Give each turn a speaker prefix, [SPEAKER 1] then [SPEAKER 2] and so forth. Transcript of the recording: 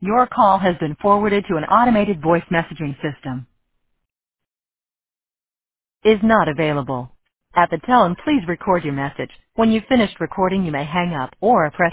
[SPEAKER 1] Your call has been forwarded to an automated voice messaging system. Is not available. At the tone, please record your message. When you've finished recording, you may hang up or press